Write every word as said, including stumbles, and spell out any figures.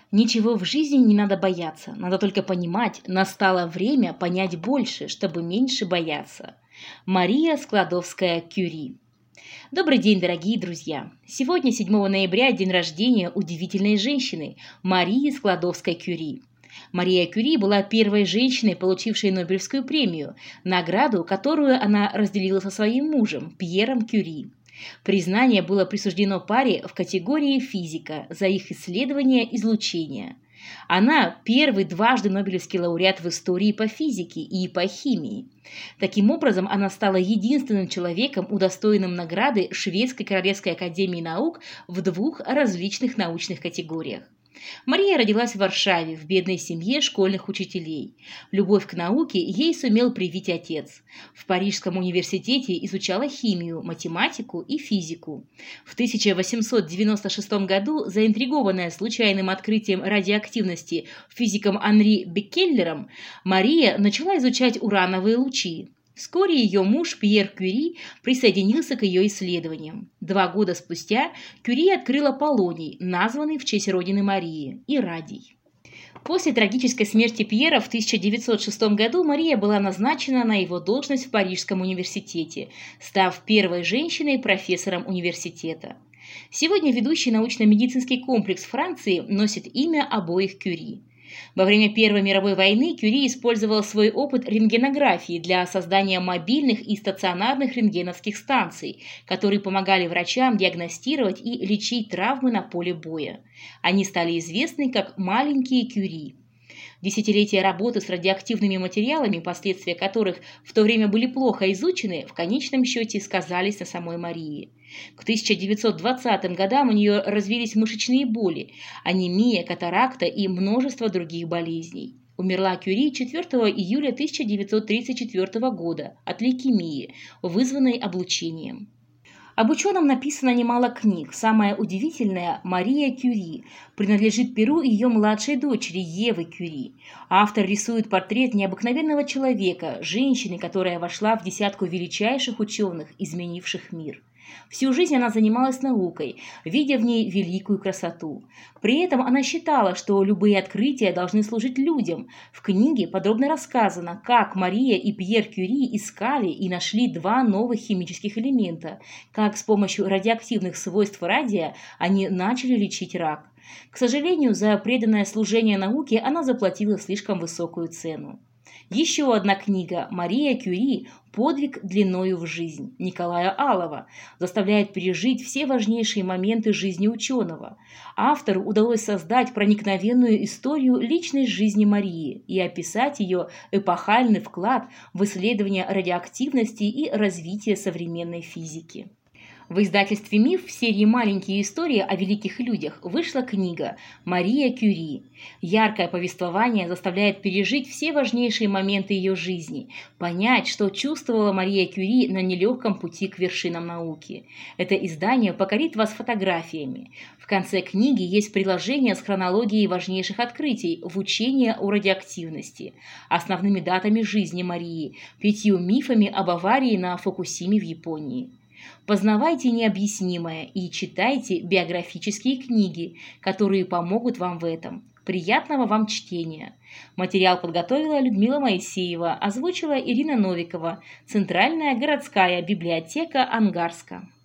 Ничего в жизни не надо бояться, надо только понимать, настало время понять больше, чтобы меньше бояться. Мария Складовская-Кюри. Добрый день, дорогие друзья! Сегодня, седьмого ноября, день рождения удивительной женщины Марии Складовской-Кюри. Мария Кюри была первой женщиной, получившей Нобелевскую премию, награду, которую она разделила со своим мужем Пьером Кюри. Признание было присуждено паре в категории физика за их исследование излучения. Она первый дважды Нобелевский лауреат в истории по физике и по химии. Таким образом, она стала единственным человеком, удостоенным награды Шведской Королевской академии наук в двух различных научных категориях. Мария родилась в Варшаве в бедной семье школьных учителей. Любовь к науке ей сумел привить отец. В Парижском университете изучала химию, математику и физику. В тысяча восемьсот девяносто шестом году, заинтригованная случайным открытием радиоактивности физиком Анри Беккеллером, Мария начала изучать урановые лучи. Вскоре ее муж Пьер Кюри присоединился к ее исследованиям. Два года спустя Кюри открыла полоний, названный в честь родины Марии, и радий. После трагической смерти Пьера в тысяча девятьсот шестом году Мария была назначена на его должность в Парижском университете, став первой женщиной профессором университета. Сегодня ведущий научно-медицинский комплекс Франции носит имя обоих Кюри. Во время Первой мировой войны Кюри использовал свой опыт рентгенографии для создания мобильных и стационарных рентгеновских станций, которые помогали врачам диагностировать и лечить травмы на поле боя. Они стали известны как «маленькие Кюри». Десятилетия работы с радиоактивными материалами, последствия которых в то время были плохо изучены, в конечном счете сказались на самой Марии. К тысяча девятьсот двадцатым годам у нее развились мышечные боли, анемия, катаракта и множество других болезней. Умерла Кюри четвёртого июля тысяча девятьсот тридцать четвёртого года от лейкемии, вызванной облучением. Об ученом написано немало книг. Самая удивительная, Мария Кюри, принадлежит перу ее младшей дочери Евы Кюри. Автор рисует портрет необыкновенного человека, женщины, которая вошла в десятку величайших ученых, изменивших мир. Всю жизнь она занималась наукой, видя в ней великую красоту. При этом она считала, что любые открытия должны служить людям. В книге подробно рассказано, как Мария и Пьер Кюри искали и нашли два новых химических элемента, как с помощью радиоактивных свойств радия они начали лечить рак. К сожалению, за преданное служение науке она заплатила слишком высокую цену. Еще одна книга «Мария Кюри. Подвиг длиною в жизнь» Николая Алова заставляет пережить все важнейшие моменты жизни ученого. Автору удалось создать проникновенную историю личной жизни Марии и описать ее эпохальный вклад в исследование радиоактивности и развитие современной физики. В издательстве «Миф» в серии «Маленькие истории о великих людях» вышла книга «Мария Кюри». Яркое повествование заставляет пережить все важнейшие моменты ее жизни, понять, что чувствовала Мария Кюри на нелегком пути к вершинам науки. Это издание покорит вас фотографиями. В конце книги есть приложение с хронологией важнейших открытий в учении о радиоактивности, основными датами жизни Марии, пятью мифами об аварии на Фукусиме в Японии. Познавайте необъяснимое и читайте биографические книги, которые помогут вам в этом. Приятного вам чтения! Материал подготовила Людмила Моисеева, озвучила Ирина Новикова, Центральная городская библиотека Ангарска.